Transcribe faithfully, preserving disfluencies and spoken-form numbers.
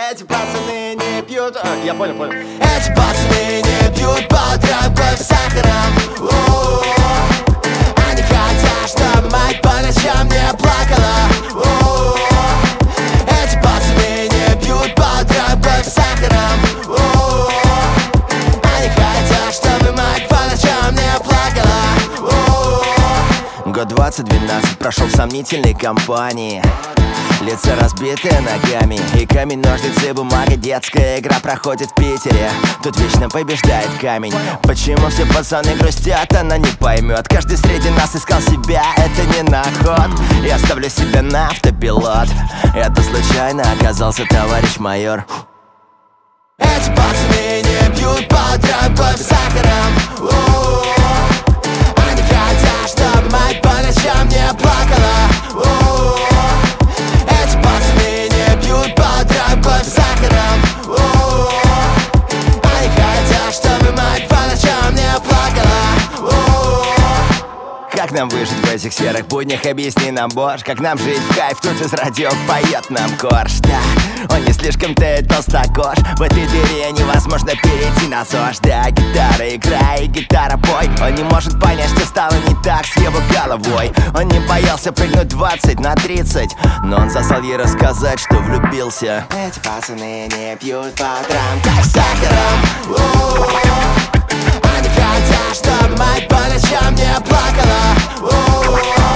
Эти пацаны не пьют. а, Я понял, понял. Эти пацаны не пьют по утрам кофе с сахаром. У-у-у. Они хотят, чтобы мать по ночам не плакала. У-у-у. Эти пацаны не пьют по утрам кофе с сахаром. У-у-у. Они хотят, чтобы мать по ночам не плакала. У-у-у. Год двадцать двенадцать прошел в сомнительной компании. Лица разбитые ногами, и камень, ножницы, бумага. Детская игра проходит в Питере. Тут вечно побеждает камень. Почему все пацаны грустят, она не поймет. Каждый среди нас искал себя, это не на ход. Я ставлю себя на автопилот. Это случайно оказался товарищ майор. Эти пацаны не пьют по утрам кофе с сахаром. У-у-у. Они хотят, чтобы мать по ночам не плакала. У-у-у. Эти пацаны не пьют по утрам кофе с сахаром. У-у-у. Они хотят, чтобы мать по ночам не плакала. У-у-у. Как нам выжить в этих серых буднях, объясни нам, Боже. Как нам жить в кайф, тут из радио поет нам корж. Да, он не слишком-то и толстокож. В этой дыре невозможно перейти на ЗОЖ. Да, гитара играй, гитара пой. Он не может понять, что стало не так с его головой. Он не боялся прыгнуть двадцать на тридцать, но он застал ей рассказать, что влюбился. Эти пацаны не пьют по утрам кофе с сахаром. У-у-у. Они хотят, чтобы мать по ночам не плакала. У-у-у.